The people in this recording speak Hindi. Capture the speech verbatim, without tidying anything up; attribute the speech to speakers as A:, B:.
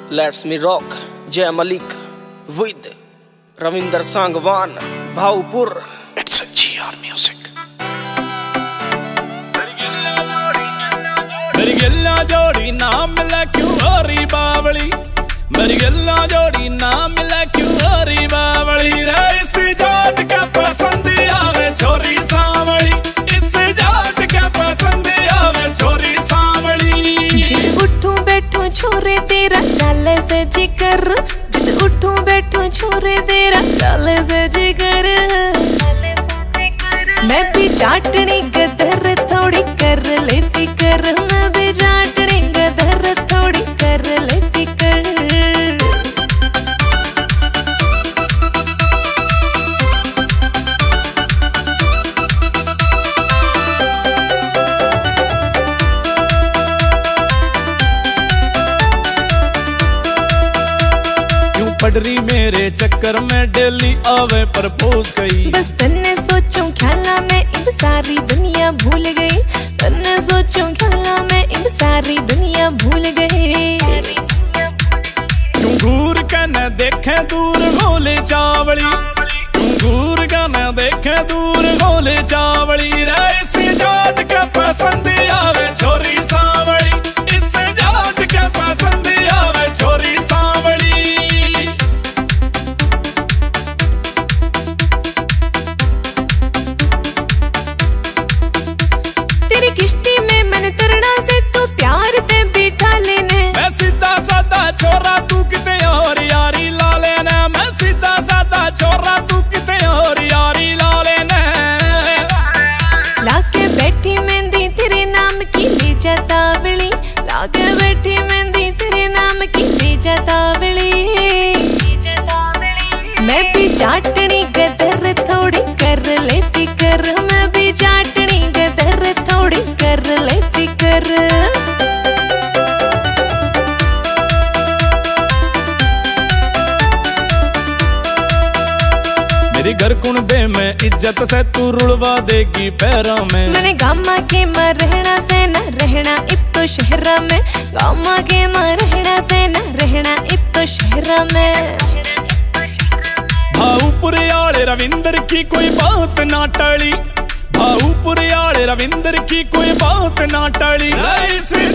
A: Let's Me Rock, Jay Malik with Ravinder Sangwan, Bhaupur. It's a G R music.
B: मेरी गिल्ला जोड़ी ना मिला क्यों हरी बावली, मेरी गिल्ला जोड़ी ना मिला क्यों हरी बावली। रे इस जाट के पसंद आवे छोरी सांवली, इस जाट के पसंद आवे छोरी सांवली।
C: जिद उठूं बैठूं छोरे तेरा चाले से जिगर, जिद उठूं बैठूं छोरे तेरा चाले से जिगर। मैं भी चाटनी गदर थोड़ी कर ले फिकर, मैं भी चाटनी गदर थोड़ी कर ले फिकर।
B: क्यों पड़ रही मेरे चक्कर में डेली आवे प्रपोज कई।
C: बस तन्ने सोचूं ख्याला में इन सारी दुनिया भूल गई, तन्ने सोचूं ख्याला में इन सारी दुनिया भूल गई।
B: क्यों घूर के न देखे दूर गोले चावली, क्यों घूर के न देखे दूर गोले चावली। रे इस जाट के पसंद आवे छोरी सांवली, इस जाट के पसंद आवे छोरी सांवली।
C: तेरी किश्ती में मैंने तरना से तू प्यार ते बिठा लेने।
B: मैं सीधा साधा छोरा तू किते और यारी ला लेना, मैं सीधा साधा छोरा तू किते और यारी ला लेना।
C: लाके बैठी मेहंदी तेरे नाम की ले जाता विली, लाके बैठी मेहंदी तेरे नाम की ले जाता विली। मैं भी चाटनी गदर थोड़ी कर ले फिकर, मैं भी चाटनी गदर थोड़ी कर ले फिकर।
B: मेरी घर कुणबे में इज्जत से तू रुलवा देगी पैरों में।
C: मैंने गामा के मां रहना से न रहना इत तो शहरा में, गामा के मां रहना से न रहना इत तो शहरा में।
B: भाऊपुर आले रविंदर की कोई बात ना टली, भाऊपुर आले रविंदर की कोई बात ना टली। इस